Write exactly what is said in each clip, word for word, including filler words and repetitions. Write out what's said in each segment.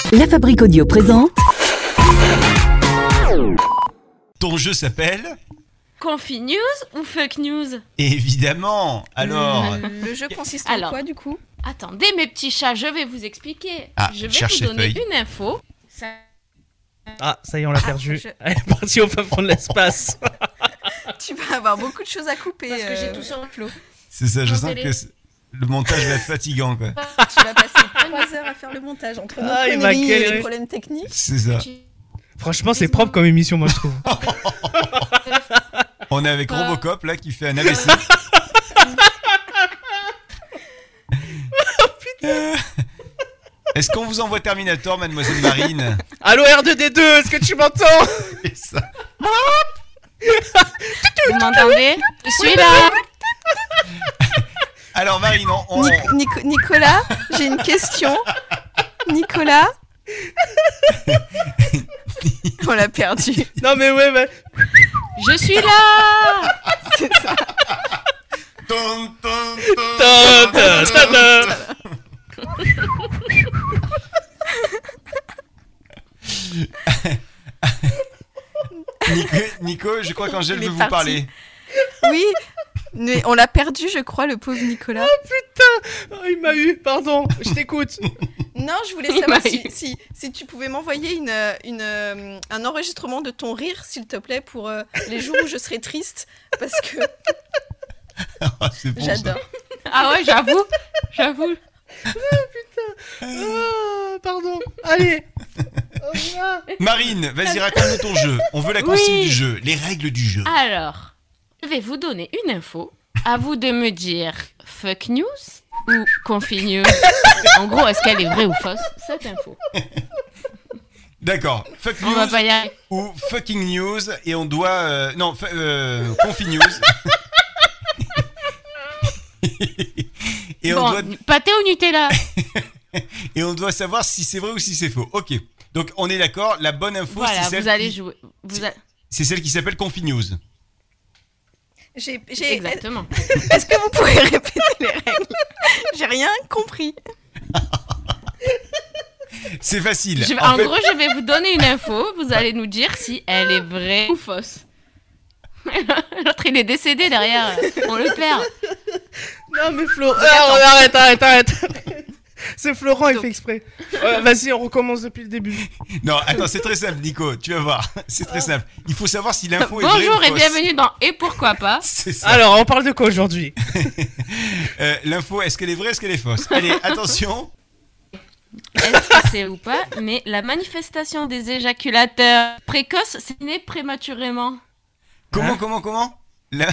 La Fabrique Audio présente. Ton jeu s'appelle Confi News ou Fuck News? Évidemment. Alors, Le, le jeu consiste en Alors. quoi du coup? Attendez mes petits chats, je vais vous expliquer. Ah, je vais cherche vous donner les feuilles. une info. Ça... Ah, ça y est, on l'a perdu. je- Elle est partie, on peut prendre l'espace. Tu vas avoir beaucoup de choses à couper. Parce que j'ai euh, tout sur le Flo. c'est ça, je Mon sens télé. que c'est- le montage va être fatigant, quoi. Tu vas passer trois heures à faire le montage entre nos Ah, il m'a conneries et galéré. les problèmes techniques. C'est ça. Franchement, c'est propre comme émission, moi, je trouve. On est avec Ah. Robocop, là, qui fait un A V C. Euh, Est-ce qu'on vous envoie Terminator, mademoiselle Marine? Allô, R deux D deux, est-ce que tu m'entends? C'est ça. Vous m'entendez? Je suis là. Alors, Marine, on... on- Nic- Nico- Nicolas, j'ai une question. Nicolas On l'a perdu. Non, mais ouais, ouais. Je suis là. C'est ça. Tum, tum, tum. Ta, ta, ta, ta. Nico, Nico, je crois qu'Angèle Il est veut vous parti. parler. Oui, mais on l'a perdu, je crois, le pauvre Nicolas. Oh, il m'a eu, pardon, je t'écoute. Non, je voulais Il savoir m'a si, eu. si, si tu pouvais m'envoyer une, une, euh, un enregistrement de ton rire, s'il te plaît, pour euh, les jours où je serai triste, parce que Ah, c'est bon, ça. j'adore. Ah ouais, j'avoue. J'avoue. Oh, pardon. Allez. Au revoir. Marine, vas-y, raconte-nous ton jeu. On veut la consigne Oui. du jeu, les règles du jeu. Alors, je vais vous donner une info. À vous de me dire Fuck News ou Confi News. En gros, est-ce qu'elle est vraie ou fausse, cette info? D'accord. Fuck On va news pas y arriver. ou fucking news et on doit euh, non fa- euh, confi news. et on Bon, doit pâté ou Nutella? et on doit savoir si c'est vrai ou si c'est faux. Ok. Donc on est d'accord. La bonne info Voilà, c'est celle vous allez qui- jouer. Vous a- c'est celle qui s'appelle confi news. J'ai, j'ai- Exactement. Est-ce que vous pouvez répéter les règles? J'ai rien compris. C'est facile. Je vais- En en fait- gros, je vais vous donner une info. Vous allez nous dire si elle est vraie ou fausse. L'autre, il est décédé derrière. On le perd. Non, mais Flo. Ah, arrête, arrête, arrête. C'est Florent, il Donc. fait exprès. Ouais, vas-y, on recommence depuis le début. Non, attends, c'est très simple, Nico. Tu vas voir. C'est très simple. Il faut savoir si l'info est vraie Bonjour ou et fausse. bienvenue dans Et pourquoi pas. C'est ça. Alors, on parle de quoi aujourd'hui? Euh, l'info, est-ce qu'elle est vraie, est-ce qu'elle est fausse? Allez, attention. Est-ce que c'est ou pas? Mais la manifestation des éjaculateurs précoces, c'est né prématurément. Comment, Hein comment, comment? La...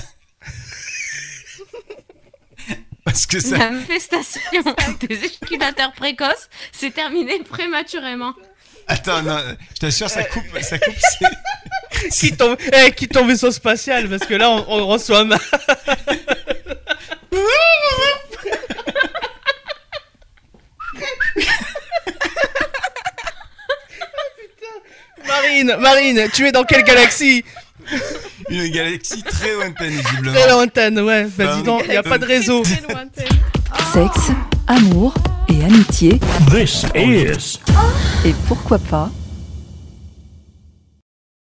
Parce que ça. La manifestation des éjaculateurs précoces s'est terminée prématurément. Attends, non, je t'assure, ça coupe, ça coupe. c'est- Quitte ton... Eh, quitte ton vaisseau spatial, parce que là, on, on reçoit mal. Marine, Marine, tu es dans quelle galaxie? Une galaxie très lointaine, visiblement. Très lointaine, ouais. Bah Bah, dis donc, il n'y a pas de réseau. Très lointaine. Sexe, amour et amitié. This is Et pourquoi pas